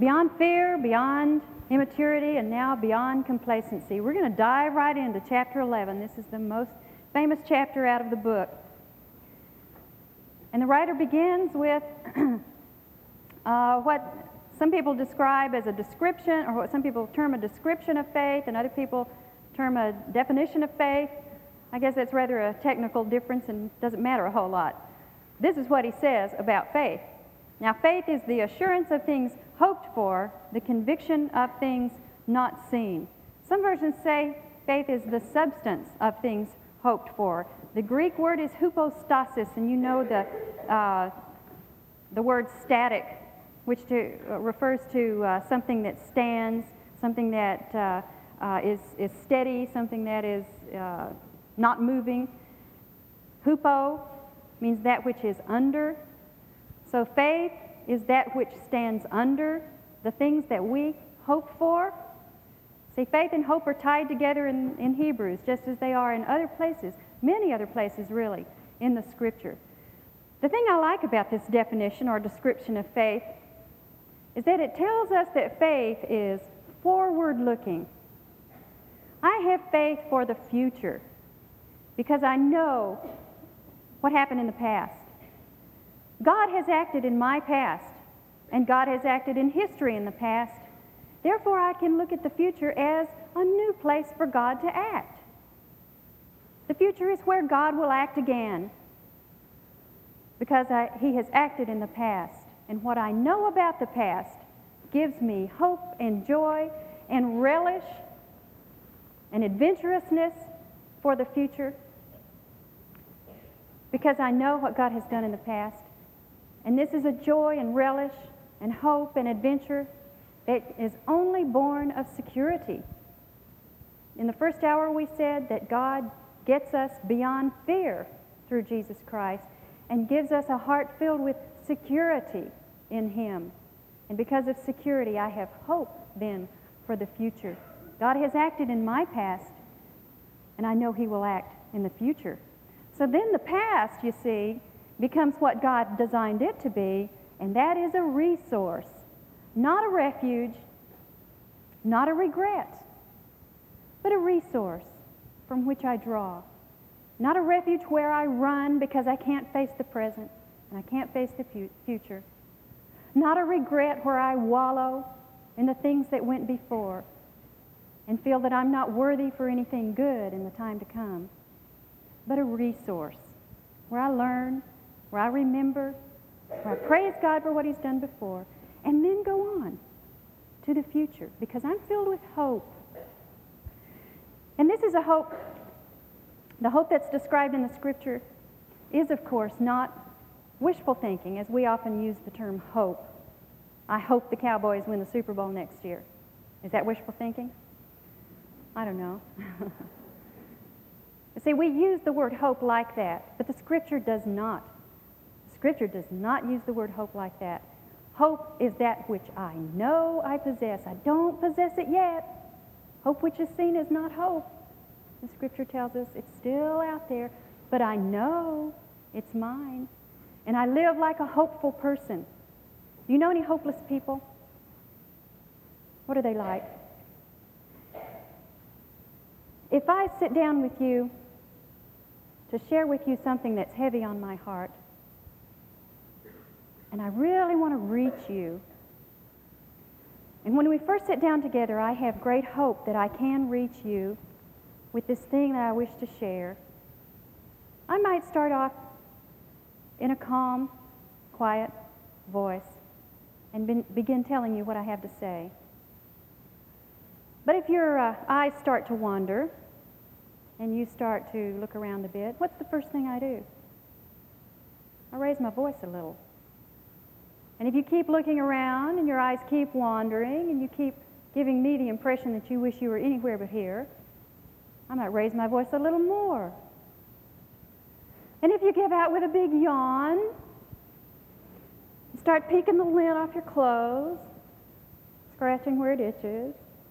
Beyond fear, beyond immaturity, and now beyond complacency. We're going to dive right into chapter 11. This is the most famous chapter out of the book. And the writer begins with what some people describe as a description, or what some people term a description of faith, and other people term a definition of faith. I guess that's rather a technical difference and doesn't matter a whole lot. This is what he says about faith. Now, faith is the assurance of things hoped for, the conviction of things not seen. Some versions say faith is the substance of things hoped for. The Greek word is hypostasis, and you know the word static, which refers to something that stands, something that is steady, something that is not moving. Hupo means that which is under. So faith is that which stands under the things that we hope for. See, faith and hope are tied together in Hebrews, just as they are in other places, many other places really, in the Scripture. The thing I like about this definition or description of faith is that it tells us that faith is forward-looking. I have faith for the future because I know what happened in the past. God has acted in my past, and God has acted in history in the past. Therefore, I can look at the future as a new place for God to act. The future is where God will act again because He has acted in the past. And what I know about the past gives me hope and joy and relish and adventurousness for the future because I know what God has done in the past. And this is a joy and relish and hope and adventure that is only born of security. In the first hour we said that God gets us beyond fear through Jesus Christ and gives us a heart filled with security in Him. And because of security, I have hope then for the future. God has acted in my past, and I know He will act in the future. So then the past, you see, becomes what God designed it to be, and that is a resource, not a refuge, not a regret, but a resource from which I draw. Not a refuge where I run because I can't face the present and I can't face the future. Not a regret where I wallow in the things that went before and feel that I'm not worthy for anything good in the time to come, but a resource where I learn, where I remember, where I praise God for what He's done before, and then go on to the future because I'm filled with hope. And this is a hope. The hope that's described in the Scripture is, of course, not wishful thinking, as we often use the term hope. I hope the Cowboys win the Super Bowl next year. Is that wishful thinking? I don't know. See, we use the word hope like that, but the Scripture does not. The Scripture does not use the word hope like that. Hope is that which I know I possess. I don't possess it yet. Hope which is seen is not hope. The Scripture tells us it's still out there, but I know it's mine. And I live like a hopeful person. Do you know any hopeless people? What are they like? If I sit down with you to share with you something that's heavy on my heart, and I really want to reach you, and when we first sit down together, I have great hope that I can reach you with this thing that I wish to share. I might start off in a calm, quiet voice and begin telling you what I have to say. But if your eyes start to wander and you start to look around a bit, what's the first thing I do? I raise my voice a little. And if you keep looking around and your eyes keep wandering and you keep giving me the impression that you wish you were anywhere but here, I might raise my voice a little more. And if you give out with a big yawn, start peeking the lint off your clothes, scratching where it itches,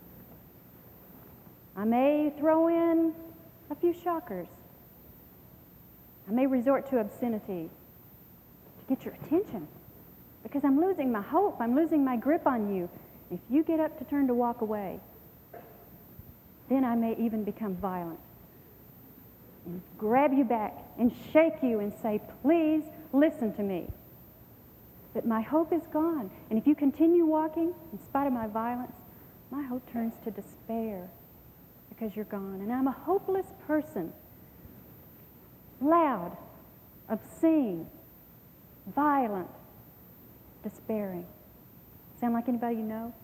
I may throw in a few shockers. I may resort to obscenity to get your attention because I'm losing my hope. I'm losing my grip on you. if you get up to turn to walk away, then I may even become violent and grab you back and shake you and say, please listen to me. But my hope is gone. And if you continue walking, in spite of my violence, my hope turns to despair because you're gone. And I'm a hopeless person. Loud, obscene, violent, despairing. Sound like anybody you know?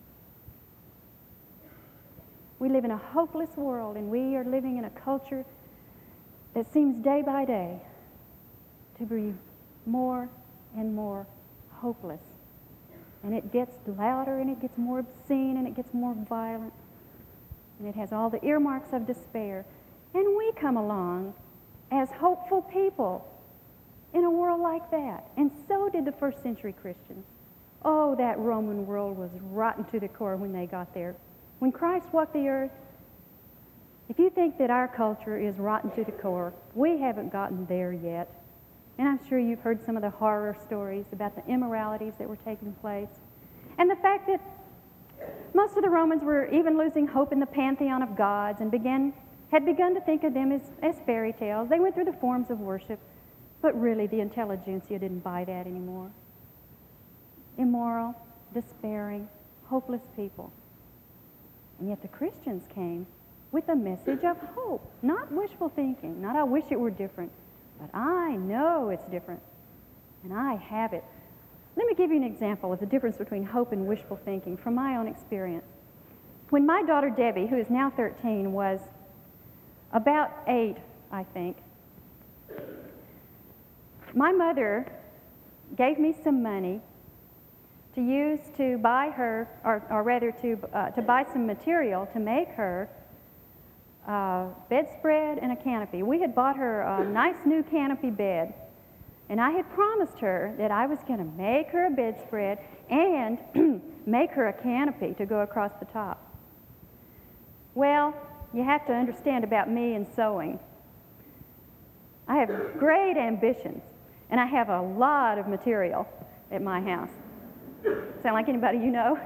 We live in a hopeless world, and we are living in a culture that seems day by day to be more and more hopeless. And it gets louder, and it gets more obscene, and it gets more violent. And it has all the earmarks of despair. And we come along as hopeful people in a world like that. And so did the first century Christians. Oh, that Roman world was rotten to the core when they got there. When Christ walked the earth, if you think that our culture is rotten to the core, we haven't gotten there yet. And I'm sure you've heard some of the horror stories about the immoralities that were taking place. And the fact that most of the Romans were even losing hope in the pantheon of gods and had begun to think of them as fairy tales. They went through the forms of worship, but really the intelligentsia didn't buy that anymore. Immoral, despairing, hopeless people. And yet the Christians came with a message of hope, not wishful thinking, not I wish it were different, but I know it's different, and I have it. Let me give you an example of the difference between hope and wishful thinking from my own experience. When my daughter Debbie, who is now 13, was about 8, I think, my mother gave me some money to use to buy her, or rather to buy some material to make her a bedspread and a canopy. We had bought her a nice new canopy bed, and I had promised her that I was going to make her a bedspread and make her a canopy to go across the top. Well, you have to understand about me and sewing. I have great ambitions, and I have a lot of material at my house. Sound like anybody you know?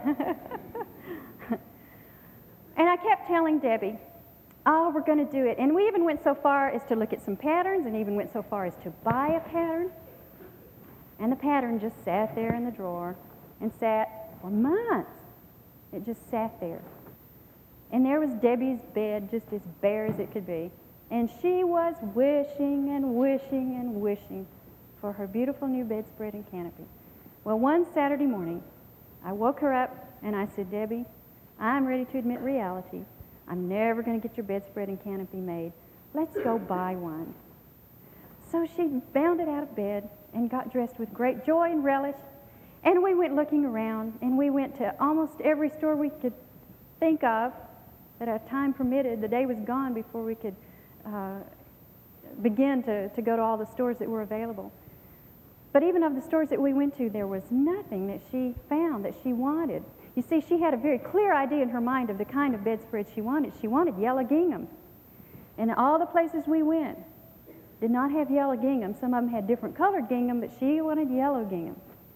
And I kept telling Debbie, oh, we're going to do it. And we even went so far as to look at some patterns, and even went so far as to buy a pattern. And the pattern just sat there in the drawer and sat for months. It just sat there. And there was Debbie's bed just as bare as it could be. And she was wishing and wishing and wishing for her beautiful new bedspread and canopy. Well, one Saturday morning, I woke her up and I said, Debbie, I'm ready to admit reality. I'm never going to get your bedspread and canopy made. Let's go buy one. So she bounded out of bed and got dressed with great joy and relish. And we went looking around, and we went to almost every store we could think of that our time permitted. The day was gone before we could begin to go to all the stores that were available. But even of the stores that we went to, there was nothing that she found that she wanted. You see, she had a very clear idea in her mind of the kind of bedspread she wanted. She wanted yellow gingham. And all the places we went did not have yellow gingham. Some of them had different colored gingham, but she wanted yellow gingham.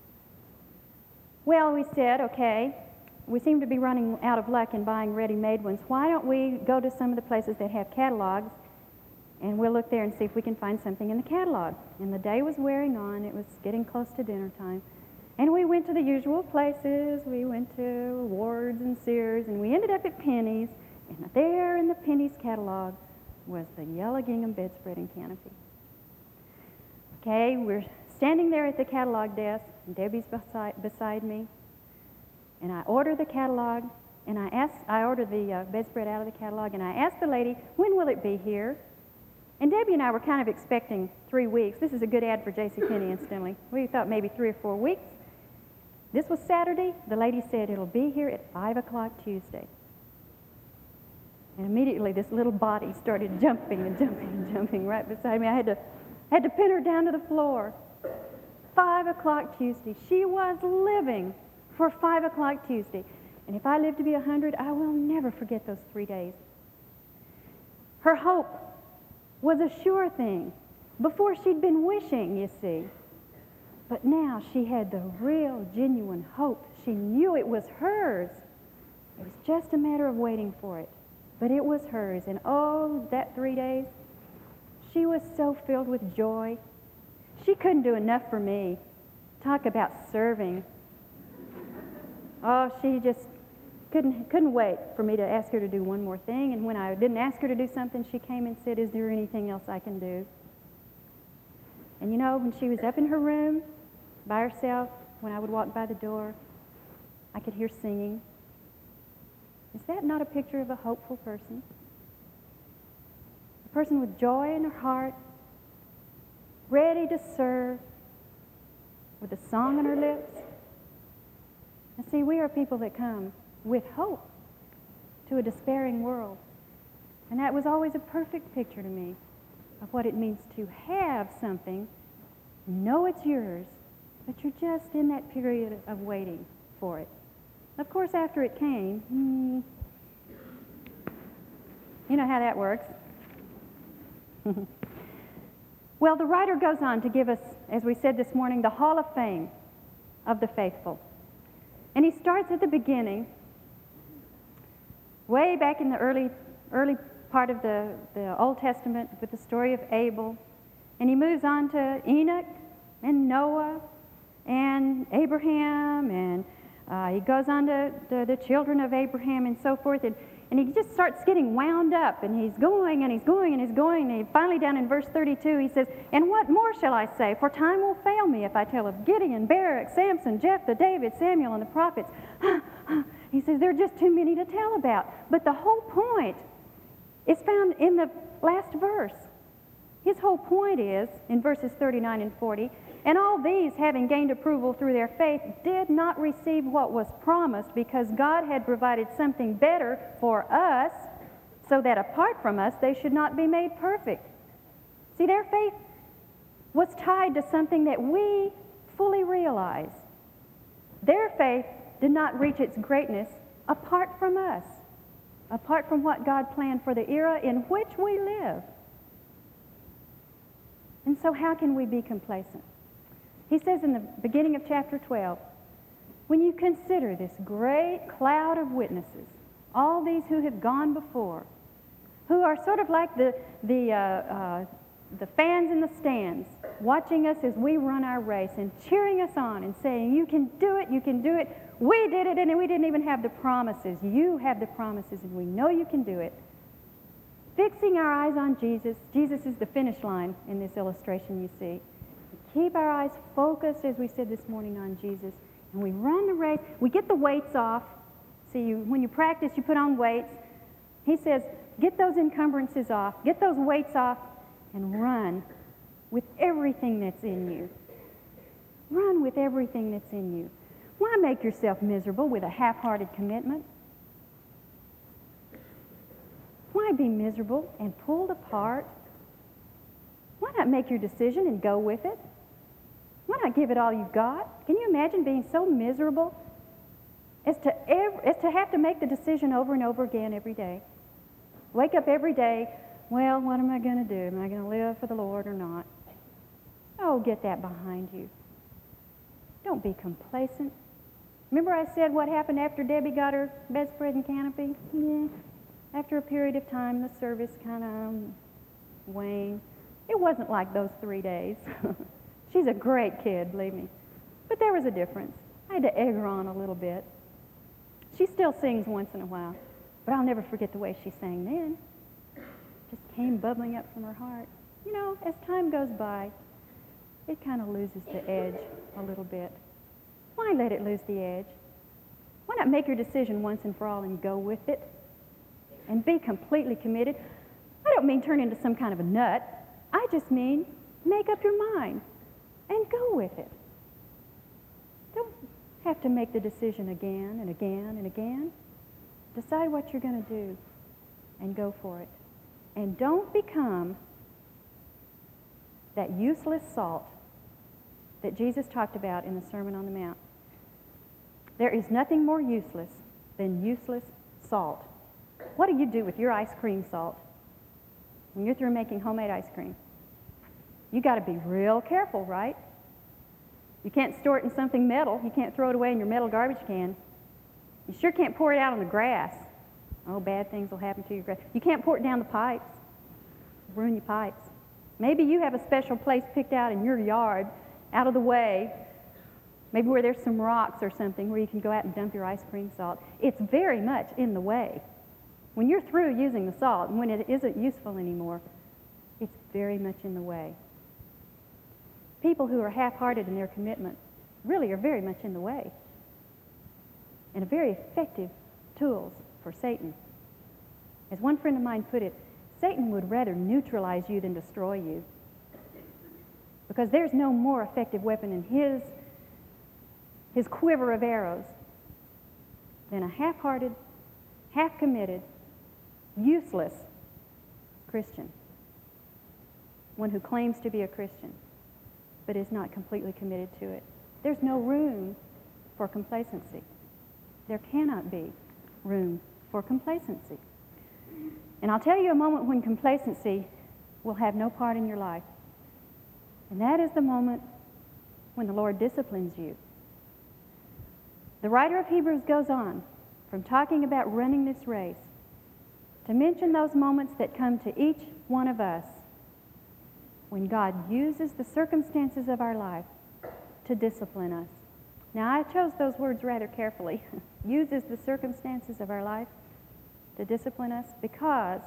Well, we said, okay, we seem to be running out of luck in buying ready-made ones. Why don't we go to some of the places that have catalogs, and we'll look there and see if we can find something in the catalog. And the day was wearing on. It was getting close to dinner time. And we went to the usual places. We went to Ward's and Sears, and we ended up at Penny's. And there in the Penny's catalog was the yellow gingham bedspread and canopy. Okay, we're standing there at the catalog desk, and Debbie's beside me. And I ordered the catalog, and I ordered the bedspread out of the catalog, and I asked the lady, when will it be here? And Debbie and I were kind of expecting 3 weeks. This is a good ad for JCPenney, incidentally. We thought maybe 3 or 4 weeks. This was Saturday. The lady said it'll be here at 5 o'clock Tuesday. And immediately this little body started jumping and jumping and jumping right beside me. I had to pin her down to the floor. 5 o'clock Tuesday. She was living for 5 o'clock Tuesday. And if I live to be 100, I will never forget those 3 days. Her hope was a sure thing. Before she'd been wishing, you see. But now she had the real, genuine hope She knew it was hers. It was just a matter of waiting for it. But it was hers. And oh, that 3 days, she was so filled with joy. She couldn't do enough for me. Talk about serving. Oh, she just couldn't wait for me to ask her to do one more thing. And when I didn't ask her to do something, she came and said, "Is there anything else I can do?" And you know, when she was up in her room by herself, when I would walk by the door, I could hear singing. Is that not a picture of a hopeful person? A person with joy in her heart, ready to serve, with a song on her lips. And see, we are people that come with hope to a despairing world. And that was always a perfect picture to me of what it means to have something, know it's yours, but you're just in that period of waiting for it. Of course, after it came, you know how that works. Well, the writer goes on to give us, as we said this morning, the Hall of Fame of the faithful. And he starts at the beginning, way back in the early part of the Old Testament with the story of Abel. And he moves on to Enoch and Noah and Abraham, and he goes on to the children of Abraham and so forth. And he just starts getting wound up, and he's going, and he's going, and he's going. And finally, down in verse 32, he says, "And what more shall I say? For time will fail me if I tell of Gideon, Barak, Samson, Jephthah, David, Samuel, and the prophets." He says, there are just too many to tell about. But the whole point is found in the last verse. His whole point is, in verses 39 and 40, "And all these, having gained approval through their faith, did not receive what was promised, because God had provided something better for us, so that apart from us they should not be made perfect." See, their faith was tied to something that we fully realize. Their faith did not reach its greatness apart from us, apart from what God planned for the era in which we live. And so how can we be complacent? He says in the beginning of chapter 12, "When you consider this great cloud of witnesses, all these who have gone before, who are sort of like the fans in the stands, watching us as we run our race and cheering us on and saying, 'You can do it, you can do it. We did it, and we didn't even have the promises. You have the promises, and we know you can do it.' Fixing our eyes on Jesus." Jesus is the finish line in this illustration, you see. Keep our eyes focused, as we said this morning, on Jesus. And we run the race. We get the weights off. See, when you practice, you put on weights. He says, get those encumbrances off. Get those weights off and run with everything that's in you. Run with everything that's in you. Why make yourself miserable with a half-hearted commitment? Why be miserable and pulled apart? Why not make your decision and go with it? Why not give it all you've got? Can you imagine being so miserable as to have to make the decision over and over again every day? Wake up every day, well, what am I going to do? Am I going to live for the Lord or not? Oh, get that behind you. Don't be complacent. Remember I said what happened after Debbie got her bedspread and canopy? Yeah. After a period of time, the service kind of waned. It wasn't like those 3 days. She's a great kid, believe me. But there was a difference. I had to egg her on a little bit. She still sings once in a while, but I'll never forget the way she sang then. Just came bubbling up from her heart. You know, as time goes by, it kind of loses the edge a little bit. Why let it lose the edge? Why not make your decision once and for all and go with it? And be completely committed. I don't mean turn into some kind of a nut. I just mean make up your mind and go with it. Don't have to make the decision again and again and again. Decide what you're going to do and go for it. And don't become that useless salt that Jesus talked about in the Sermon on the Mount. There is nothing more useless than useless salt. What do you do with your ice cream salt when you're through making homemade ice cream? You got to be real careful, right? You can't store it in something metal. You can't throw it away in your metal garbage can. You sure can't pour it out on the grass. Oh, bad things will happen to your grass. You can't pour it down the pipes. Ruin your pipes. Maybe you have a special place picked out in your yard, out of the way, maybe where there's some rocks or something where you can go out and dump your ice cream salt. It's very much in the way. When you're through using the salt and when it isn't useful anymore, it's very much in the way. People who are half-hearted in their commitment really are very much in the way and are very effective tools for Satan. As one friend of mine put it, Satan would rather neutralize you than destroy you, because there's no more effective weapon in his quiver of arrows than a half-hearted, half-committed, useless Christian, one who claims to be a Christian but is not completely committed to it. There's no room for complacency. There cannot be room for complacency. And I'll tell you a moment when complacency will have no part in your life. And that is the moment when the Lord disciplines you. The writer of Hebrews goes on from talking about running this race to mention those moments that come to each one of us when God uses the circumstances of our life to discipline us. Now, I chose those words rather carefully. Uses the circumstances of our life to discipline us, because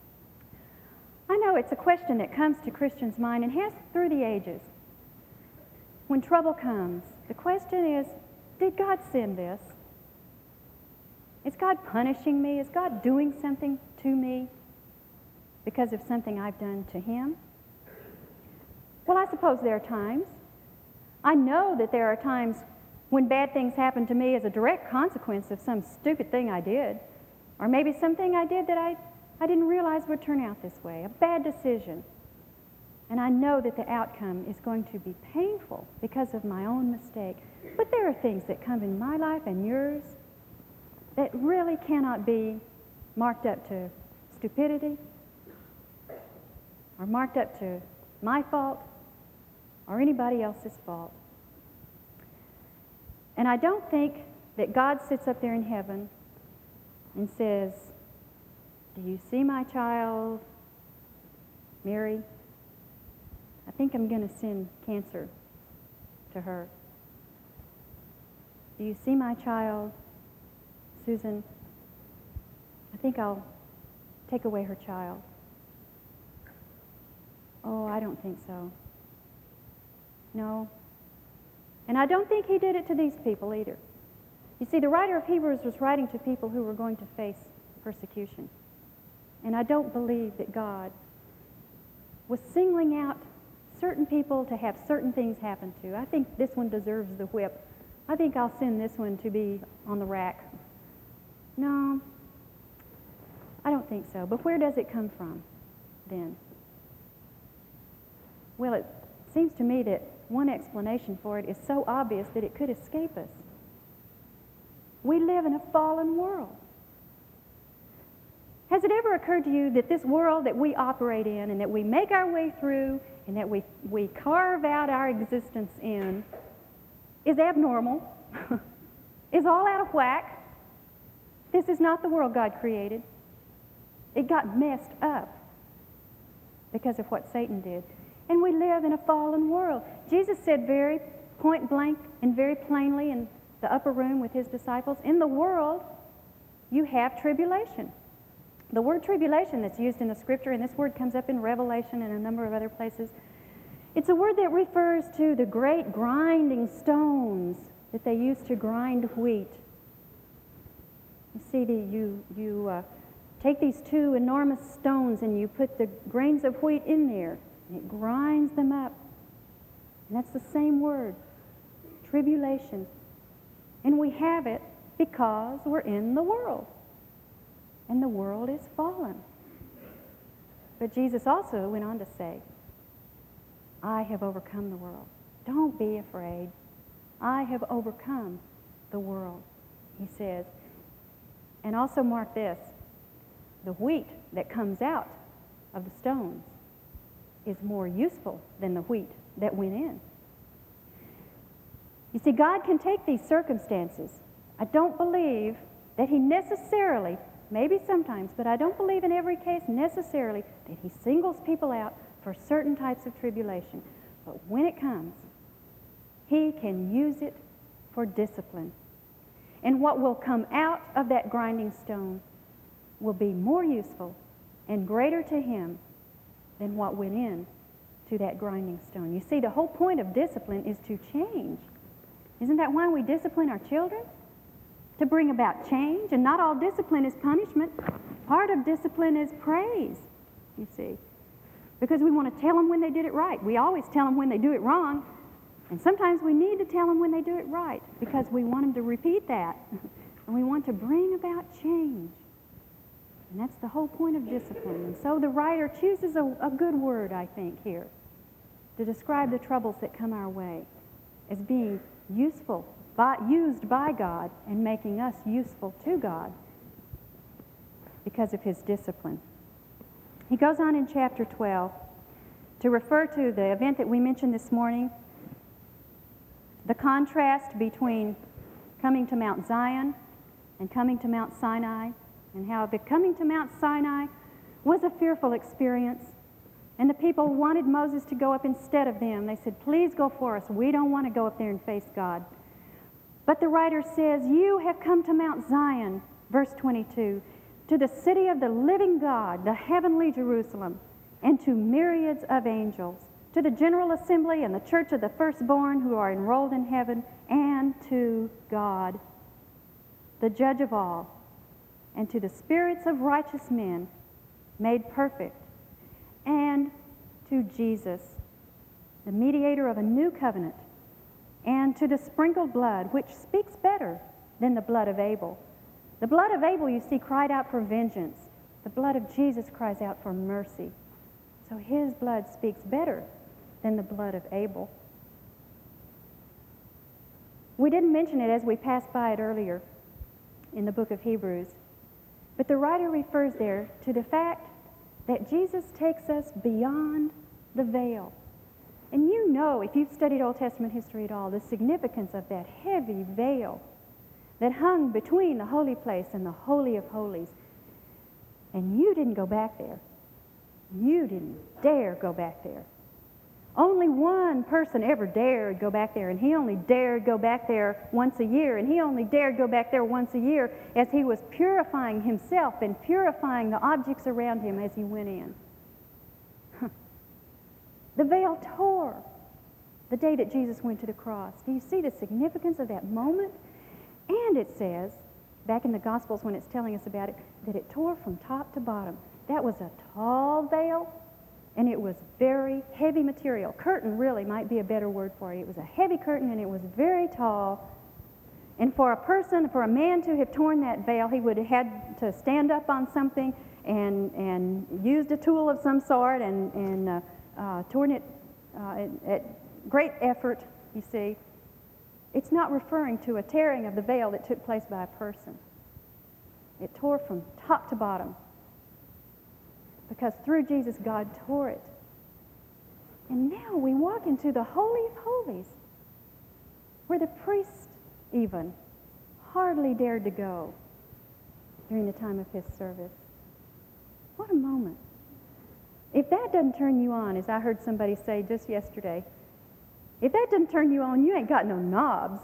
I know it's a question that comes to Christians' mind and has through the ages. When trouble comes, the question is, did God send this? Is God punishing me? Is God doing something to me because of something I've done to Him? Well, I suppose there are times. I know that there are times when bad things happen to me as a direct consequence of some stupid thing I did, or maybe something I did that I didn't realize would turn out this way, a bad decision. And I know that the outcome is going to be painful because of my own mistake. But there are things that come in my life and yours that really cannot be marked up to stupidity or marked up to my fault or anybody else's fault. And I don't think that God sits up there in heaven and says, "Do you see my child, Mary? I think I'm going to send cancer to her. Do you see my child, Susan? I think I'll take away her child." Oh, I don't think so. No. And I don't think He did it to these people either. You see, the writer of Hebrews was writing to people who were going to face persecution. And I don't believe that God was singling out certain people to have certain things happen to. I think this one deserves the whip. I think I'll send this one to be on the rack. No, I don't think so. But where does it come from then? Well, it seems to me that one explanation for it is so obvious that it could escape us. We live in a fallen world. Has it ever occurred to you that this world that we operate in and that we make our way through and that we carve out our existence in is abnormal, is all out of whack? This is not the world God created. It got messed up because of what Satan did. And we live in a fallen world. Jesus said very point blank and very plainly in the upper room with His disciples, in the world you have tribulation. The word tribulation that's used in the Scripture, and this word comes up in Revelation and a number of other places, it's a word that refers to the great grinding stones that they used to grind wheat. You see, you take these two enormous stones and you put the grains of wheat in there, and it grinds them up. And that's the same word, tribulation. And we have it because we're in the world. And the world is fallen. But Jesus also went on to say, I have overcome the world. Don't be afraid. I have overcome the world, He says. And also mark this, the wheat that comes out of the stones is more useful than the wheat that went in. You see, God can take these circumstances. I don't believe that He necessarily, maybe sometimes, but I don't believe in every case necessarily that He singles people out for certain types of tribulation. But when it comes, He can use it for discipline. And what will come out of that grinding stone will be more useful and greater to Him than what went in to that grinding stone. You see, the whole point of discipline is to change. Isn't that why we discipline our children? To bring about change. And not all discipline is punishment. Part of discipline is praise, you see. Because we want to tell them when they did it right. We always tell them when they do it wrong. And sometimes we need to tell them when they do it right because we want them to repeat that. And we want to bring about change. And that's the whole point of discipline. And so the writer chooses a good word, I think, here to describe the troubles that come our way as being useful, used by God and making us useful to God because of His discipline. He goes on in chapter 12 to refer to the event that we mentioned this morning, the contrast between coming to Mount Zion and coming to Mount Sinai, and how the coming to Mount Sinai was a fearful experience. And the people wanted Moses to go up instead of them. They said, "Please go for us. We don't want to go up there and face God." But the writer says, "You have come to Mount Zion," verse 22, "to the city of the living God, the heavenly Jerusalem, and to myriads of angels, to the general assembly and the church of the firstborn who are enrolled in heaven, and to God, the judge of all, and to the spirits of righteous men made perfect, and to Jesus, the mediator of a new covenant, and to the sprinkled blood, which speaks better than the blood of Abel." The blood of Abel, you see, cried out for vengeance. The blood of Jesus cries out for mercy. So His blood speaks better than the blood of Abel. We didn't mention it as we passed by it earlier in the book of Hebrews, but the writer refers there to the fact that Jesus takes us beyond the veil. And you know, if you've studied Old Testament history at all, the significance of that heavy veil that hung between the holy place and the Holy of Holies. And you didn't go back there. You didn't dare go back there. Only one person ever dared go back there, and he only dared go back there once a year, and he only dared go back there once a year as he was purifying himself and purifying the objects around him as he went in. The veil tore the day that Jesus went to the cross. Do you see the significance of that moment? And it says, back in the Gospels when it's telling us about it, that it tore from top to bottom. That was a tall veil, and it was very heavy material. Curtain really might be a better word for it. It was a heavy curtain, and it was very tall. And for a man to have torn that veil, he would have had to stand up on something and used a tool of some sort and torn it at great effort, you see. It's not referring to a tearing of the veil that took place by a person. It tore from top to bottom because through Jesus, God tore it. And now we walk into the Holy of Holies where the priest even hardly dared to go during the time of his service. What a moment. If that doesn't turn you on, as I heard somebody say just yesterday, if that doesn't turn you on, you ain't got no knobs.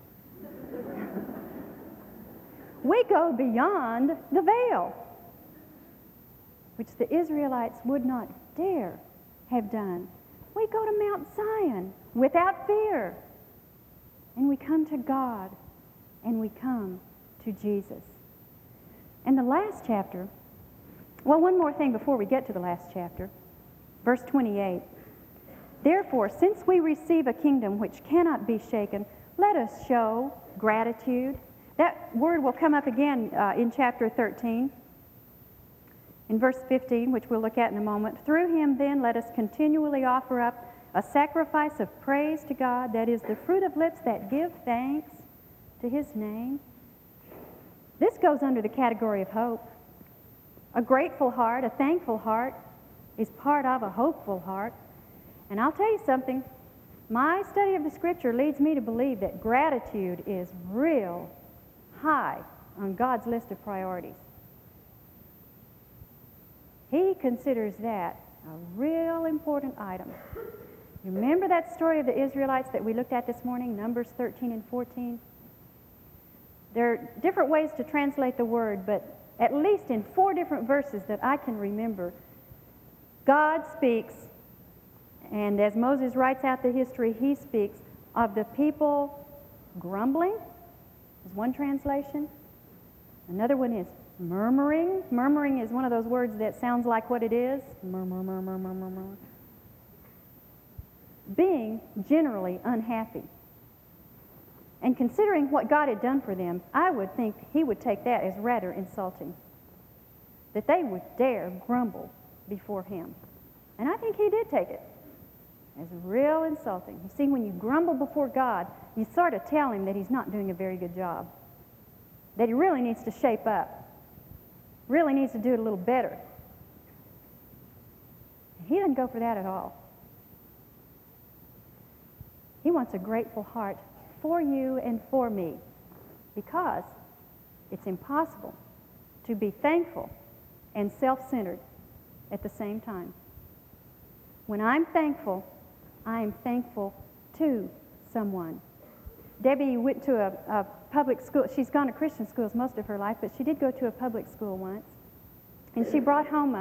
We go beyond the veil, which the Israelites would not dare have done. We go to Mount Zion without fear, and we come to God, and we come to Jesus. And the last chapter, well, one more thing before we get to the last chapter, verse 28. "Therefore, since we receive a kingdom which cannot be shaken, let us show gratitude." That word will come up again in chapter 13, in verse 15, which we'll look at in a moment. "Through Him, then, let us continually offer up a sacrifice of praise to God, that is the fruit of lips that give thanks to His name." This goes under the category of hope. A grateful heart, a thankful heart, is part of a hopeful heart. And I'll tell you something, My study of the Scripture leads me to believe that gratitude is real high on God's list of priorities. He considers that a real important item. You remember that story of the Israelites that we looked at this morning, Numbers 13 and 14? There are different ways to translate the word, but at least in 4 different verses that I can remember, God speaks, and as Moses writes out the history, he speaks of the people grumbling, is one translation. Another one is murmuring. Murmuring is one of those words that sounds like what it is. Murmur, murmur, murmur, murmur. Being generally unhappy. And considering what God had done for them, I would think he would take that as rather insulting. That they would dare grumble before him. And I think he did take it as real insulting. You see, when you grumble before God, you sort of tell him that he's not doing a very good job. That he really needs to shape up. Really needs to do it a little better. He doesn't go for that at all. He wants a grateful heart for you and for me, because it's impossible to be thankful and self-centered at the same time. When I'm thankful, I'm thankful to someone. Debbie went to a public school. She's gone to Christian schools most of her life, but she did go to a public school once. And she brought home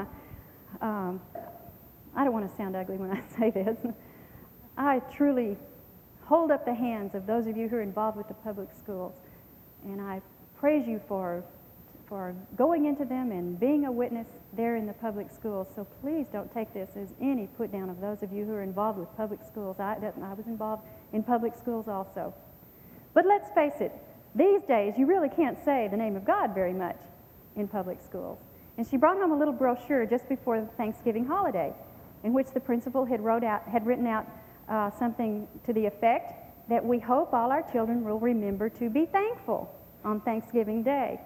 I don't want to sound ugly when I say this. I truly hold up the hands of those of you who are involved with the public schools. And I praise you for going into them and being a witness there in the public schools. So please don't take this as any put down of those of you who are involved with public schools. I was involved in public schools also. But let's face it, these days you really can't say the name of God very much in public schools. And she brought home a little brochure just before the Thanksgiving holiday in which the principal had written out something to the effect that we hope all our children will remember to be thankful on Thanksgiving Day.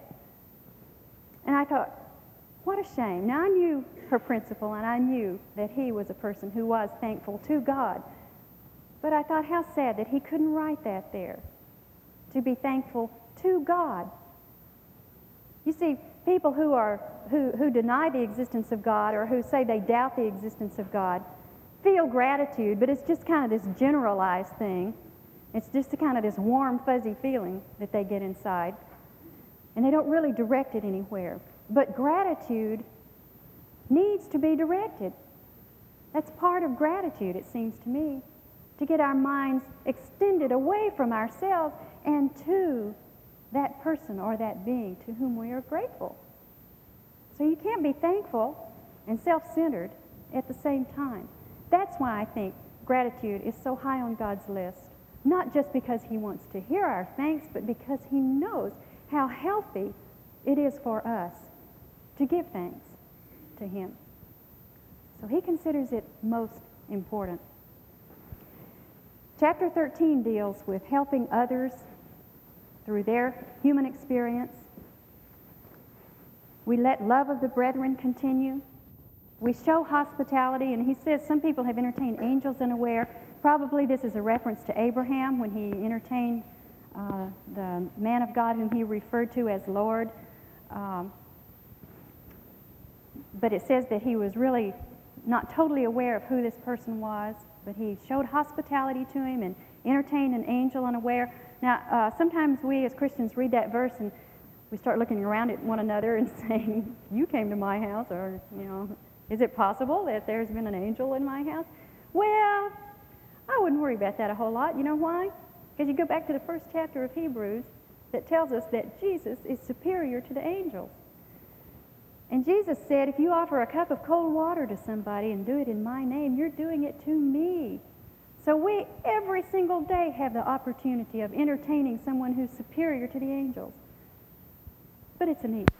And I thought, what a shame. Now, I knew her principal, and I knew that he was a person who was thankful to God. But I thought, how sad that he couldn't write that there, to be thankful to God. You see, people who deny the existence of God, or who say they doubt the existence of God, feel gratitude, but it's just kind of this generalized thing. It's just kind of this warm, fuzzy feeling that they get inside. And they don't really direct it anywhere. But gratitude needs to be directed. That's part of gratitude, it seems to me, to get our minds extended away from ourselves and to that person or that being to whom we are grateful. So you can't be thankful and self-centered at the same time. That's why I think gratitude is so high on God's list. Not just because he wants to hear our thanks, but because he knows how healthy it is for us to give thanks to him. So he considers it most important. Chapter 13 deals with helping others through their human experience. We let love of the brethren continue. We show hospitality, and he says some people have entertained angels unaware. Probably this is a reference to Abraham when he entertained the man of God whom he referred to as Lord. But it says that he was really not totally aware of who this person was, but he showed hospitality to him and entertained an angel unaware. Now, sometimes we as Christians read that verse and we start looking around at one another and saying, you came to my house, or, is it possible that there's been an angel in my house? Well, I wouldn't worry about that a whole lot. You know why? Because you go back to the first chapter of Hebrews that tells us that Jesus is superior to the angels. And Jesus said, if you offer a cup of cold water to somebody and do it in my name, you're doing it to me. So we, every single day, have the opportunity of entertaining someone who's superior to the angels. But it's a need.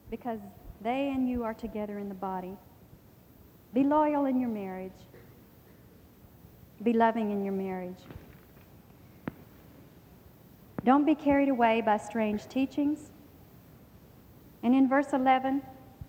because they and you are together in the body. Be loyal in your marriage. Be loving in your marriage. Don't be carried away by strange teachings. And in verse 11,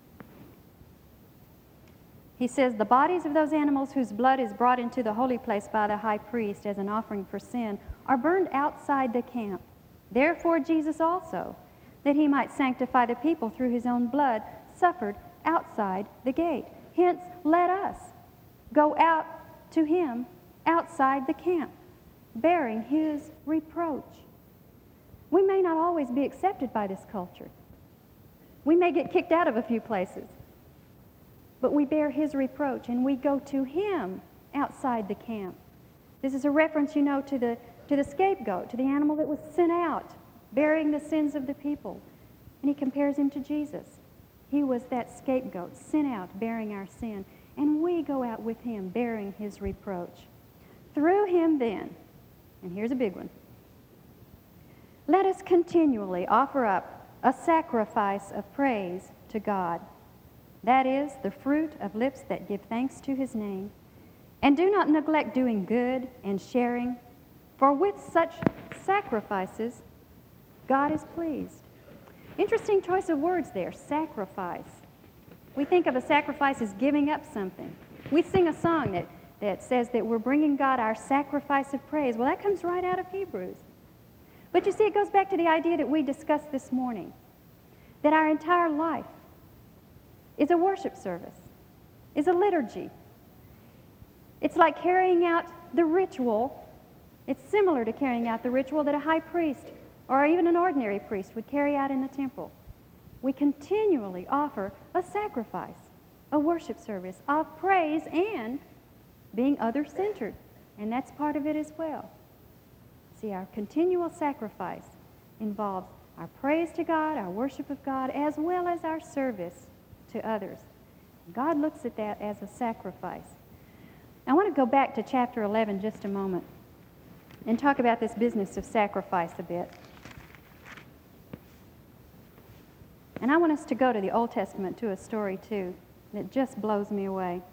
he says, the bodies of those animals whose blood is brought into the holy place by the high priest as an offering for sin are burned outside the camp. Therefore Jesus also, that he might sanctify the people through his own blood, suffered outside the gate. Hence, let us go out to him outside the camp, bearing his reproach. We may not always be accepted by this culture. We may get kicked out of a few places, but we bear his reproach and we go to him outside the camp. This is a reference, you know, to the scapegoat, to the animal that was sent out, bearing the sins of the people. And he compares him to Jesus. He was that scapegoat, sent out, bearing our sin. And we go out with him, bearing his reproach. Through him then, and here's a big one, let us continually offer up a sacrifice of praise to God. That is, the fruit of lips that give thanks to his name. And do not neglect doing good and sharing, for with such sacrifices, God is pleased. Interesting choice of words there, sacrifice. We think of a sacrifice as giving up something. We sing a song that says that we're bringing God our sacrifice of praise. Well, that comes right out of Hebrews. But you see, it goes back to the idea that we discussed this morning, that our entire life is a worship service, is a liturgy. It's like carrying out the ritual. It's similar to carrying out the ritual that a high priest or even an ordinary priest would carry out in the temple. We continually offer a sacrifice, a worship service of praise and being other-centered, and that's part of it as well. See, our continual sacrifice involves our praise to God, our worship of God, as well as our service to others. God looks at that as a sacrifice. I want to go back to chapter 11 just a moment and talk about this business of sacrifice a bit. And I want us to go to the Old Testament to a story, too, that just blows me away.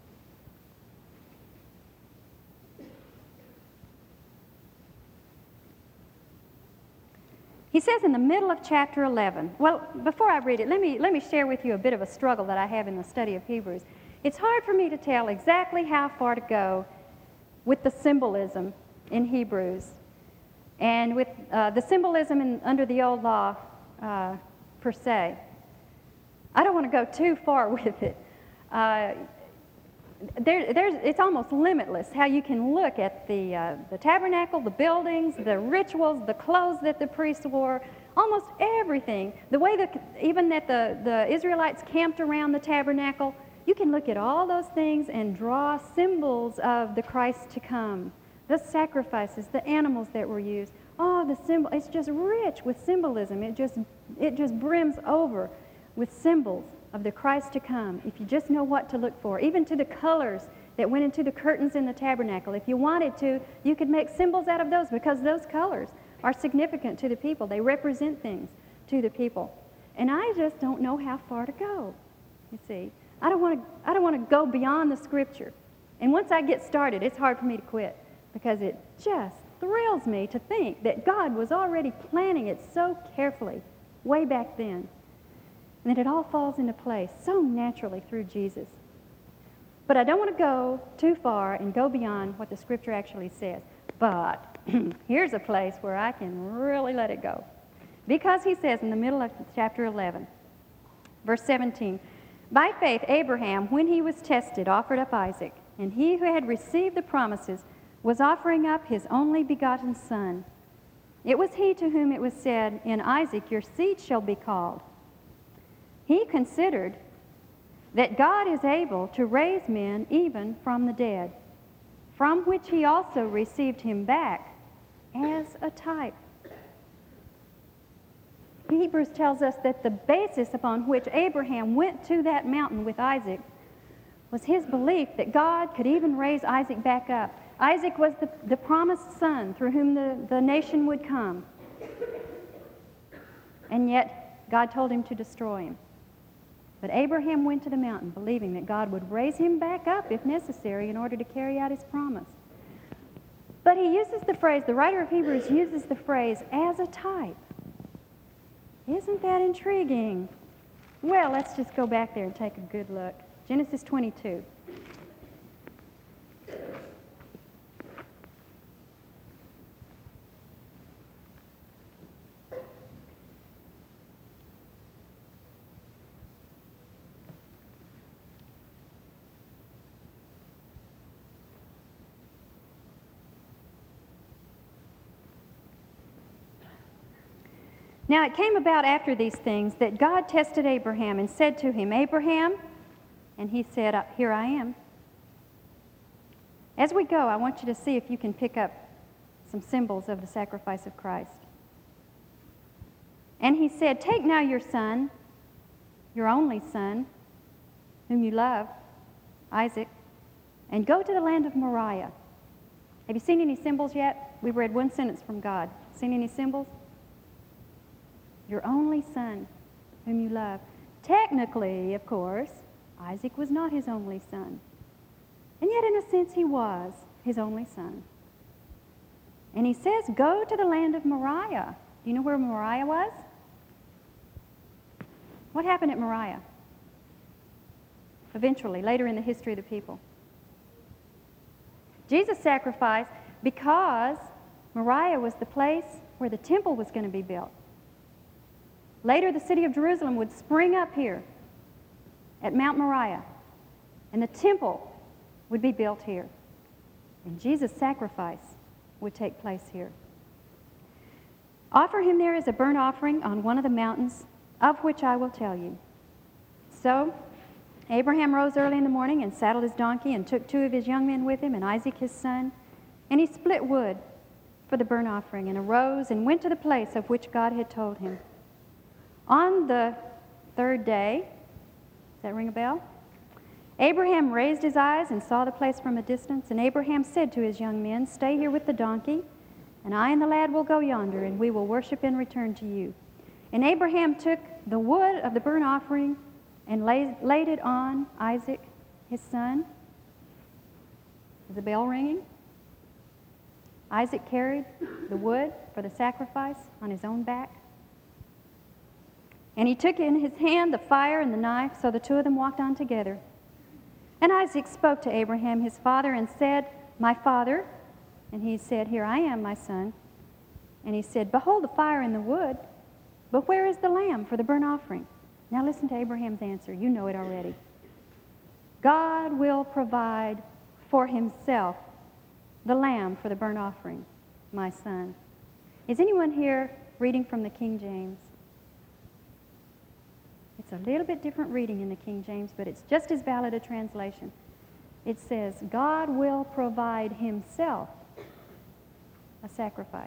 He says in the middle of chapter 11, well, before I read it, let me share with you a bit of a struggle that I have in the study of Hebrews. It's hard for me to tell exactly how far to go with the symbolism in Hebrews and with the symbolism under the old law per se. I don't want to go too far with it. It's almost limitless how you can look at the tabernacle, the buildings, the rituals, the clothes that the priests wore, almost everything. The way that even that the Israelites camped around the tabernacle, you can look at all those things and draw symbols of the Christ to come. The sacrifices, the animals that were used, the symbol. It's just rich with symbolism. It just brims over with symbols of the Christ to come, if you just know what to look for. Even to the colors that went into the curtains in the tabernacle. If you wanted to, you could make symbols out of those because those colors are significant to the people. They represent things to the people. And I just don't know how far to go, you see. I don't want to go beyond the Scripture. And once I get started, it's hard for me to quit because it just thrills me to think that God was already planning it so carefully way back then. And that it all falls into place so naturally through Jesus. But I don't want to go too far and go beyond what the Scripture actually says. But here's a place where I can really let it go. Because he says in the middle of chapter 11, verse 17, by faith Abraham, when he was tested, offered up Isaac. And he who had received the promises was offering up his only begotten son. It was he to whom it was said, in Isaac your seed shall be called. He considered that God is able to raise men even from the dead, from which he also received him back as a type. Hebrews tells us that the basis upon which Abraham went to that mountain with Isaac was his belief that God could even raise Isaac back up. Isaac was the promised son through whom the nation would come. And yet, God told him to destroy him. But Abraham went to the mountain, believing that God would raise him back up if necessary in order to carry out his promise. But he uses the phrase, the writer of Hebrews uses the phrase, as a type. Isn't that intriguing? Well, let's just go back there and take a good look. Genesis 22. Now it came about after these things that God tested Abraham and said to him, Abraham, and he said, Here I am. As we go, I want you to see if you can pick up some symbols of the sacrifice of Christ. And he said, Take now your son, your only son, whom you love, Isaac, and go to the land of Moriah. Have you seen any symbols yet? We've read one sentence from God. Seen any symbols? Your only son, whom you love. Technically, of course, Isaac was not his only son. And yet, in a sense, he was his only son. And he says, go to the land of Moriah. Do you know where Moriah was? What happened at Moriah? Eventually, later in the history of the people. Jesus sacrificed because Moriah was the place where the temple was going to be built. Later, the city of Jerusalem would spring up here at Mount Moriah, and the temple would be built here. And Jesus' sacrifice would take place here. Offer him there as a burnt offering on one of the mountains, of which I will tell you. So Abraham rose early in the morning and saddled his donkey and took 2 of his young men with him and Isaac his son, and he split wood for the burnt offering and arose and went to the place of which God had told him. On the 3rd day, does that ring a bell? Abraham raised his eyes and saw the place from a distance, and Abraham said to his young men, Stay here with the donkey, and I and the lad will go yonder, and we will worship and return to you. And Abraham took the wood of the burnt offering and laid it on Isaac, his son. Is the bell ringing? Isaac carried the wood for the sacrifice on his own back. And he took in his hand the fire and the knife, so the 2 of them walked on together. And Isaac spoke to Abraham his father and said, My father. And he said, Here I am, my son. And he said, Behold the fire and the wood, but where is the lamb for the burnt offering? Now listen to Abraham's answer. You know it already. God will provide for himself the lamb for the burnt offering, my son. Is anyone here reading from the King James? It's a little bit different reading in the King James, but it's just as valid a translation. It says, God will provide himself a sacrifice.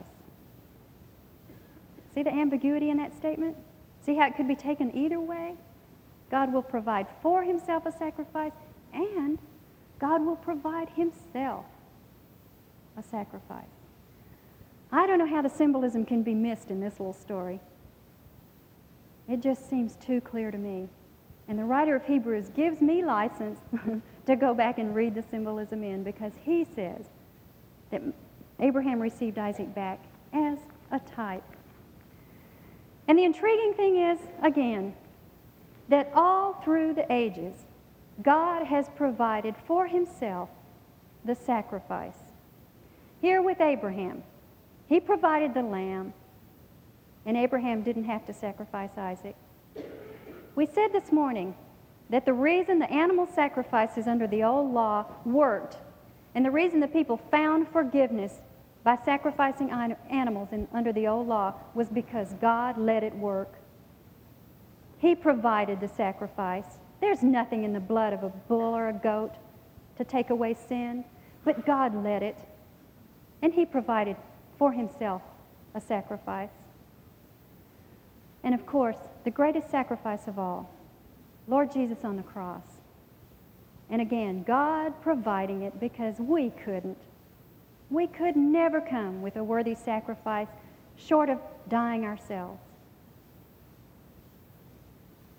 See the ambiguity in that statement? See how it could be taken either way? God will provide for himself a sacrifice, and God will provide himself a sacrifice. I don't know how the symbolism can be missed in this little story. It just seems too clear to me. And the writer of Hebrews gives me license to go back and read the symbolism in, because he says that Abraham received Isaac back as a type. And the intriguing thing is, again, that all through the ages, God has provided for himself the sacrifice. Here with Abraham, he provided the lamb, and Abraham didn't have to sacrifice Isaac. We said this morning that the reason the animal sacrifices under the old law worked, and the reason the people found forgiveness by sacrificing animals under the old law, was because God let it work. He provided the sacrifice. There's nothing in the blood of a bull or a goat to take away sin, but God let it. And he provided for himself a sacrifice. And of course, the greatest sacrifice of all, Lord Jesus on the cross. And again, God providing it because we couldn't. We could never come with a worthy sacrifice short of dying ourselves.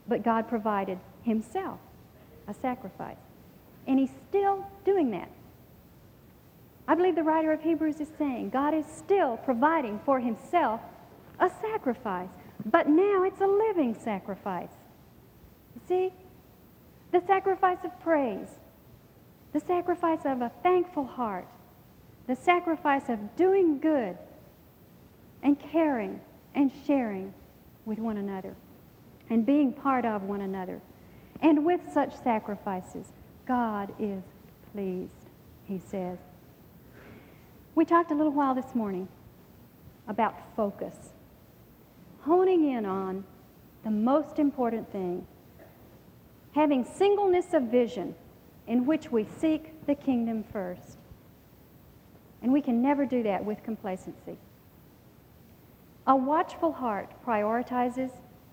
but God provided himself a sacrifice. And he's still doing that. I believe the writer of Hebrews is saying God is still providing for himself a sacrifice, but now it's a living sacrifice. You see? The sacrifice of praise, the sacrifice of a thankful heart, the sacrifice of doing good and caring and sharing with one another and being part of one another. And with such sacrifices, God is pleased, he says. We talked a little while this morning about focus, honing in on the most important thing, having singleness of vision in which we seek the kingdom first. And we can never do that with complacency. A watchful heart prioritizes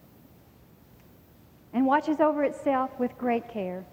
and watches over itself with great care.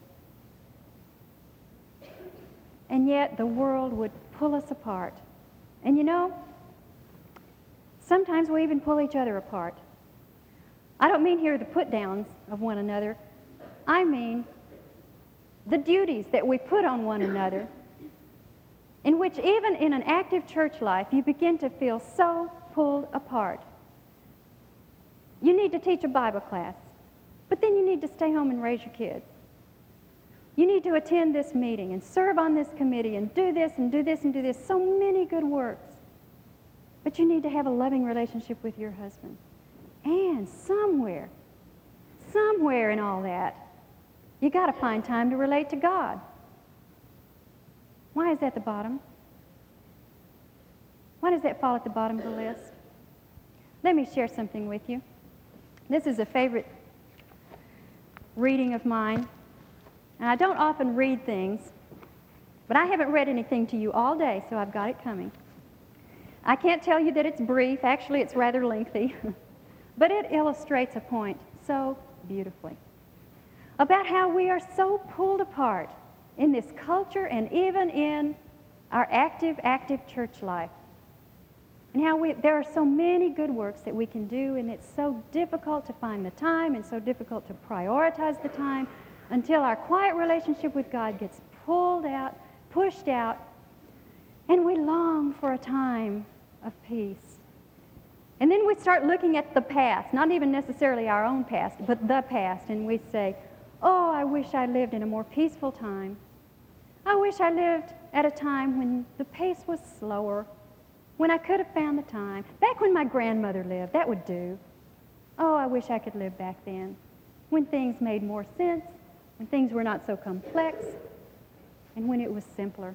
And yet the world would pull us apart. And you know, sometimes we even pull each other apart. I don't mean here the put-downs of one another. I mean the duties that we put on one another, in which even in an active church life, you begin to feel so pulled apart. You need to teach a Bible class, but then you need to stay home and raise your kids. You need to attend this meeting and serve on this committee and do this and do this and do this. So many good works. But you need to have a loving relationship with your husband. And somewhere in all that, you got to find time to relate to God. Why is that the bottom? Why does that fall at the bottom of the list? Let me share something with you. This is a favorite reading of mine. And I don't often read things, but I haven't read anything to you all day, so I've got it coming. I can't tell you that it's brief. Actually, it's rather lengthy. But it illustrates a point so beautifully about how we are so pulled apart in this culture and even in our active church life. And how there are so many good works that we can do, and it's so difficult to find the time and so difficult to prioritize the time until our quiet relationship with God gets pulled out, pushed out, and we long for a time of peace. And then we start looking at the past, not even necessarily our own past, but the past, and we say, oh, I wish I lived in a more peaceful time. I wish I lived at a time when the pace was slower, when I could have found the time. Back when my grandmother lived, that would do. Oh, I wish I could live back then, when things made more sense, when things were not so complex, and when it was simpler.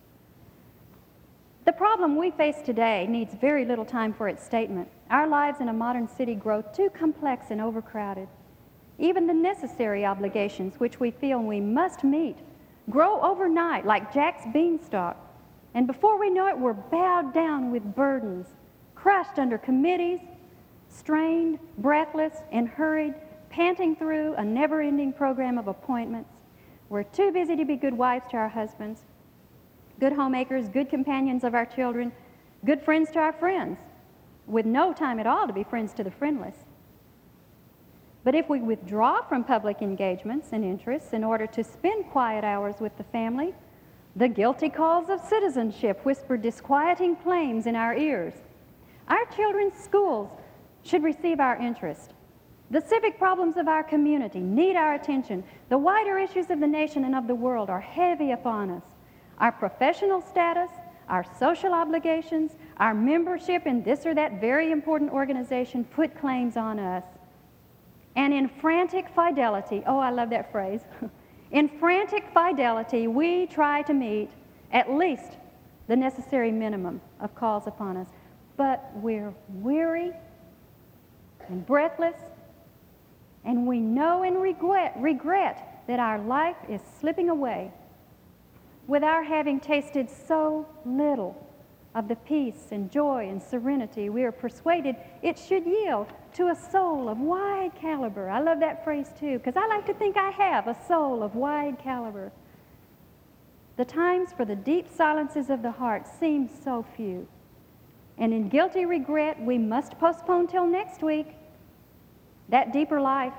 The problem we face today needs very little time for its statement. Our lives in a modern city grow too complex and overcrowded. Even the necessary obligations which we feel we must meet grow overnight like Jack's beanstalk. And before we know it, we're bowed down with burdens, crushed under committees, strained, breathless, and hurried, panting through a never-ending program of appointments. We're too busy to be good wives to our husbands, good homemakers, good companions of our children, good friends to our friends, with no time at all to be friends to the friendless. But if we withdraw from public engagements and interests in order to spend quiet hours with the family, the guilty calls of citizenship whisper disquieting claims in our ears. Our children's schools should receive our interest. The civic problems of our community need our attention. The wider issues of the nation and of the world are heavy upon us. Our professional status, our social obligations, our membership in this or that very important organization put claims on us. And in frantic fidelity, oh, I love that phrase, in frantic fidelity, we try to meet at least the necessary minimum of calls upon us. But we're weary and breathless, and we know and regret that our life is slipping away with our having tasted so little of the peace and joy and serenity we are persuaded it should yield to a soul of wide caliber. I love that phrase too, because I like to think I have a soul of wide caliber. The times for the deep silences of the heart seem so few. And in guilty regret, we must postpone till next week that deeper life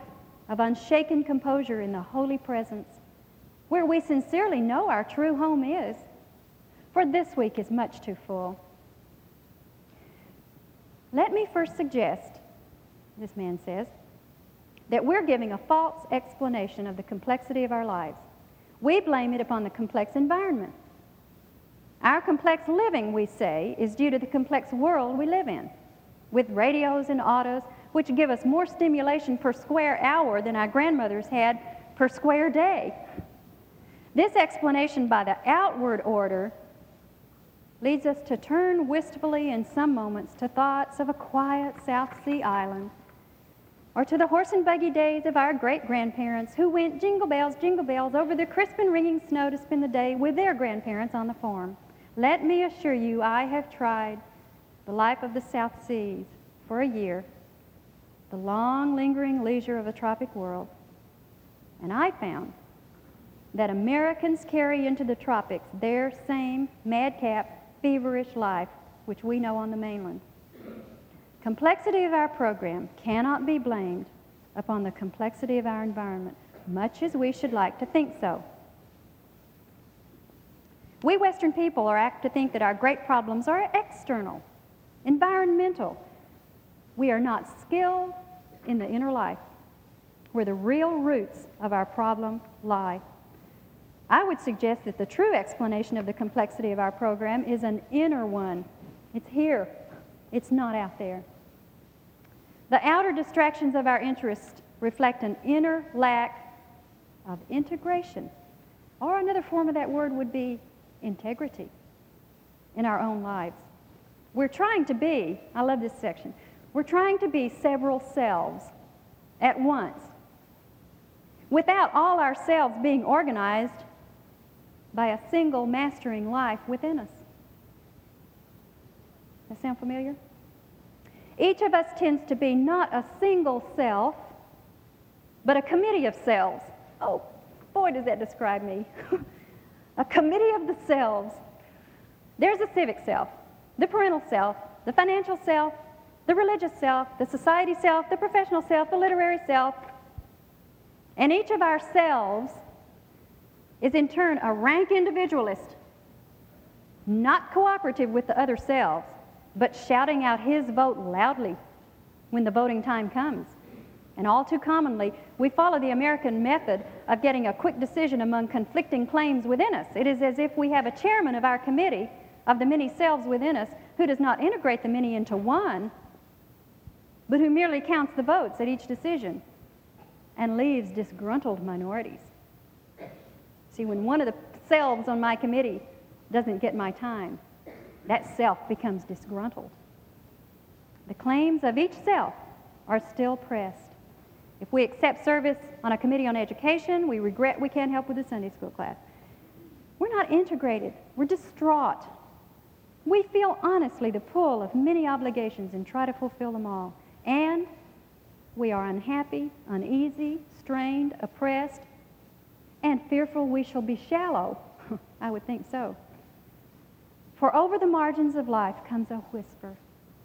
of unshaken composure in the holy presence, where we sincerely know our true home is, for this week is much too full. Let me first suggest, this man says, that we're giving a false explanation of the complexity of our lives. We blame it upon the complex environment. Our complex living, we say, is due to the complex world we live in, with radios and autos, which give us more stimulation per square hour than our grandmothers had per square day. This explanation by the outward order leads us to turn wistfully in some moments to thoughts of a quiet South Sea island, or to the horse and buggy days of our great-grandparents who went jingle bells, over the crisp and ringing snow to spend the day with their grandparents on the farm. Let me assure you, I have tried the life of the South Seas for a year, the long, lingering leisure of a tropic world, and I found that Americans carry into the tropics their same madcap, feverish life which we know on the mainland. Complexity of our program cannot be blamed upon the complexity of our environment, much as we should like to think so. We Western people are apt to think that our great problems are external, environmental. We are not skilled in the inner life, where the real roots of our problem lie. I would suggest that the true explanation of the complexity of our program is an inner one. It's here. It's not out there. The outer distractions of our interest reflect an inner lack of integration, or another form of that word would be integrity in our own lives. We're trying to be, I love this section, we're trying to be several selves at once, without all our selves being organized by a single mastering life within us. Does that sound familiar? Each of us tends to be not a single self, but a committee of selves. Oh, boy, does that describe me. A committee of the selves. There's a civic self, the parental self, the financial self, the religious self, the society self, the professional self, the literary self. And each of our selves is in turn a rank individualist, not cooperative with the other selves, but shouting out his vote loudly when the voting time comes. And all too commonly, we follow the American method of getting a quick decision among conflicting claims within us. It is as if we have a chairman of our committee of the many selves within us who does not integrate the many into one, but who merely counts the votes at each decision and leaves disgruntled minorities. See, when one of the selves on my committee doesn't get my time, that self becomes disgruntled. The claims of each self are still pressed. If we accept service on a committee on education, we regret we can't help with the Sunday school class. We're not integrated. We're distraught. We feel honestly the pull of many obligations and try to fulfill them all. And we are unhappy, uneasy, strained, oppressed, and fearful we shall be shallow. I would think so. For over the margins of life comes a whisper,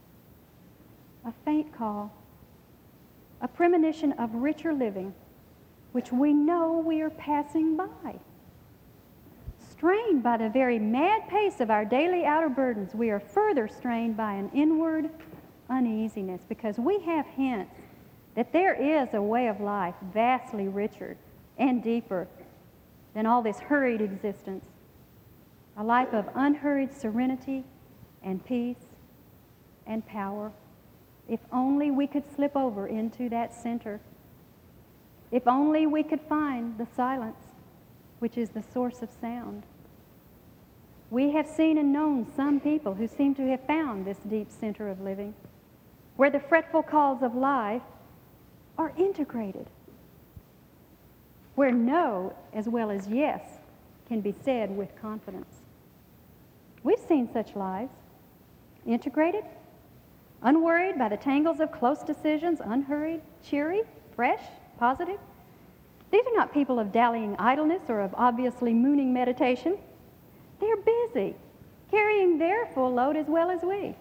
a faint call, a premonition of richer living, which we know we are passing by. Strained by the very mad pace of our daily outer burdens, we are further strained by an inward uneasiness, because we have hints that there is a way of life vastly richer and deeper than all this hurried existence. A life of unhurried serenity and peace and power. If only we could slip over into that center. If only we could find the silence, which is the source of sound. We have seen and known some people who seem to have found this deep center of living, where the fretful calls of life are integrated, where no as well as yes can be said with confidence. We've seen such lives, integrated, unworried by the tangles of close decisions, unhurried, cheery, fresh, positive. These are not people of dallying idleness or of obviously mooning meditation. They're busy, carrying their full load as well as we,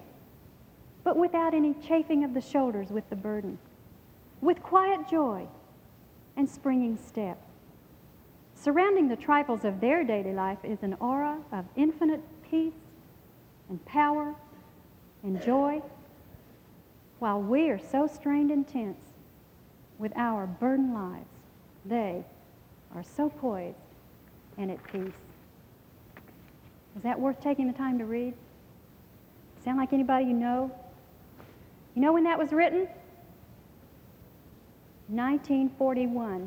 but without any chafing of the shoulders with the burden, with quiet joy and springing step. Surrounding the trifles of their daily life is an aura of infinite peace and power and joy, while we are so strained and tense with our burdened lives. They are so poised and at peace. Is that worth taking the time to read? Sound like anybody you know? You know when that was written? 1941.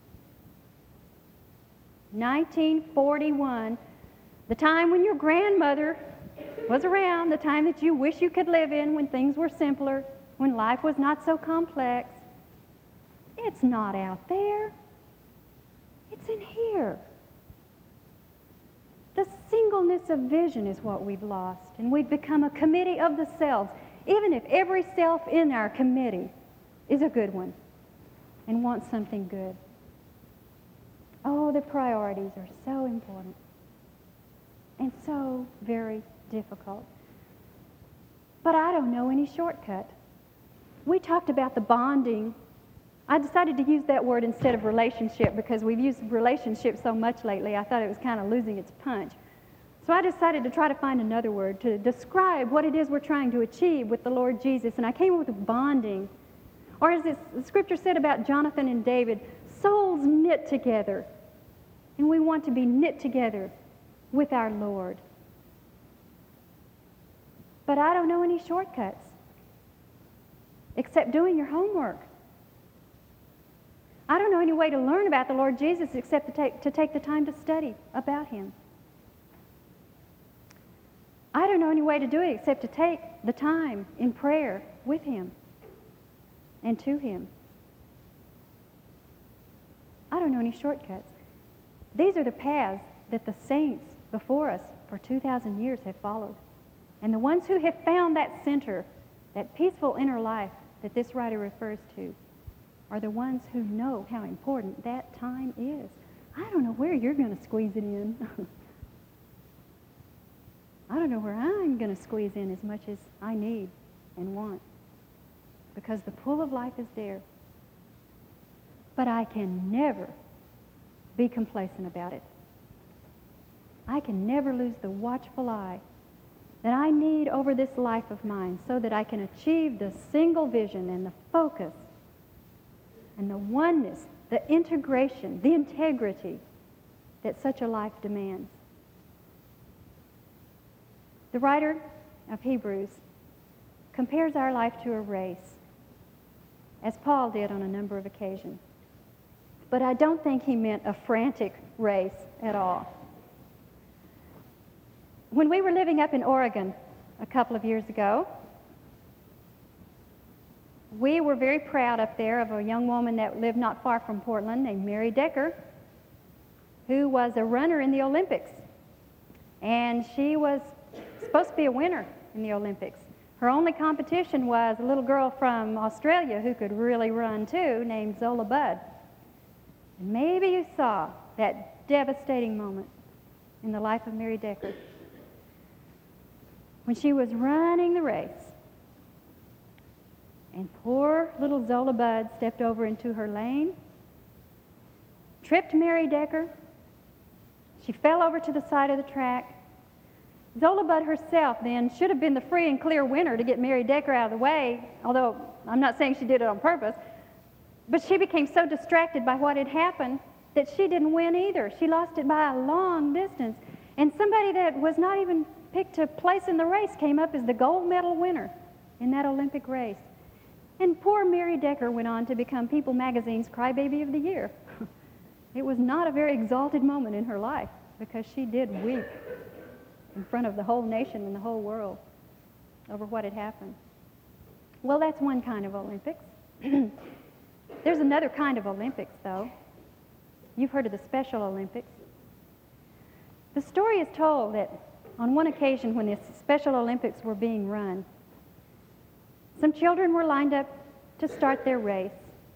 1941, the time when your grandmother was around, the time that you wish you could live in, when things were simpler, when life was not so complex. It's not out there. It's in here. The singleness of vision is what we've lost, and we've become a committee of the selves, even if every self in our committee is a good one and wants something good. Oh, the priorities are so important and so very difficult. But I don't know any shortcut. We talked about the bonding. I decided to use that word instead of relationship because we've used relationship so much lately. I thought it was kind of losing its punch. So I decided to try to find another word to describe what it is we're trying to achieve with the Lord Jesus. And I came up with bonding. Or as the scripture said about Jonathan and David, souls knit together. And we want to be knit together with our Lord. But I don't know any shortcuts except doing your homework. I don't know any way to learn about the Lord Jesus except to take the time to study about Him. I don't know any way to do it except to take the time in prayer with Him and to Him. I don't know any shortcuts. These are the paths that the saints before us for 2,000 years have followed. And the ones who have found that center, that peaceful inner life that this writer refers to, are the ones who know how important that time is. I don't know where you're going to squeeze it in. I don't know where I'm going to squeeze in as much as I need and want, because the pull of life is there. But I can never be complacent about it. I can never lose the watchful eye that I need over this life of mine so that I can achieve the single vision and the focus and the oneness, the integration, the integrity that such a life demands. The writer of Hebrews compares our life to a race, as Paul did on a number of occasions. But I don't think he meant a frantic race at all. When we were living up in Oregon a couple of years ago, we were very proud up there of a young woman that lived not far from Portland named Mary Decker, who was a runner in the Olympics. And she was supposed to be a winner in the Olympics. Her only competition was a little girl from Australia who could really run too, named Zola Budd. And maybe you saw that devastating moment in the life of Mary Decker when she was running the race. And poor little Zola Budd stepped over into her lane, tripped Mary Decker. She fell over to the side of the track. Zola Budd herself then should have been the free and clear winner to get Mary Decker out of the way, although I'm not saying she did it on purpose. But she became so distracted by what had happened that she didn't win either. She lost it by a long distance. And somebody that was not even picked to place in the race came up as the gold medal winner in that Olympic race. And poor Mary Decker went on to become People magazine's Crybaby of the Year. It was not a very exalted moment in her life because she did weep in front of the whole nation and the whole world over what had happened. Well, that's one kind of Olympics. There's another kind of Olympics, though. You've heard of the Special Olympics. The story is told that on one occasion when the Special Olympics were being run, some children were lined up to start their race.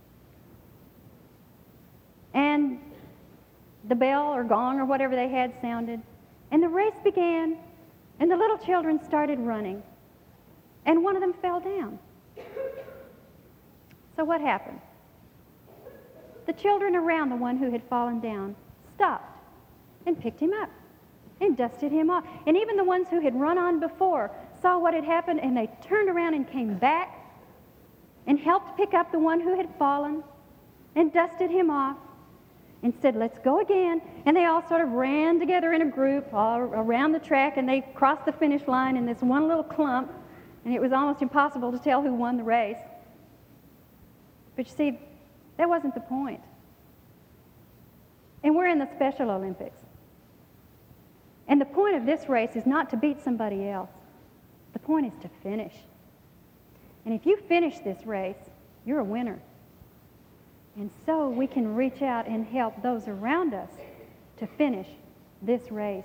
And the bell or gong or whatever they had sounded, and the race began, and the little children started running, and one of them fell down. So what happened? the children around the one who had fallen down stopped and picked him up and dusted him off. And even the ones who had run on before saw what had happened, and they turned around and came back and helped pick up the one who had fallen and dusted him off and said, let's go again. And they all sort of ran together in a group all around the track, and they crossed the finish line in this one little clump, and it was almost impossible to tell who won the race. But you see, that wasn't the point. And we're in the Special Olympics. And the point of this race is not to beat somebody else. The point is to finish. And if you finish this race, you're a winner. And so we can reach out and help those around us to finish this race.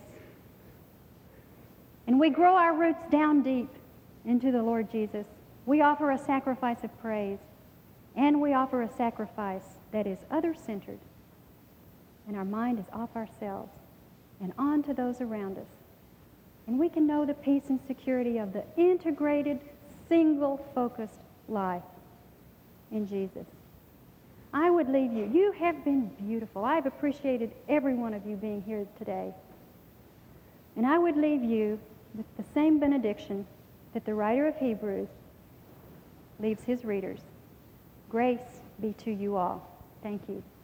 And we grow our roots down deep into the Lord Jesus. We offer a sacrifice of praise, and we offer a sacrifice that is other-centered. And our mind is off ourselves and on to those around us. And we can know the peace and security of the integrated, single-focused life in Jesus. I would leave you. You have been beautiful. I've appreciated every one of you being here today. And I would leave you with the same benediction that the writer of Hebrews leaves his readers. Grace be to you all. Thank you.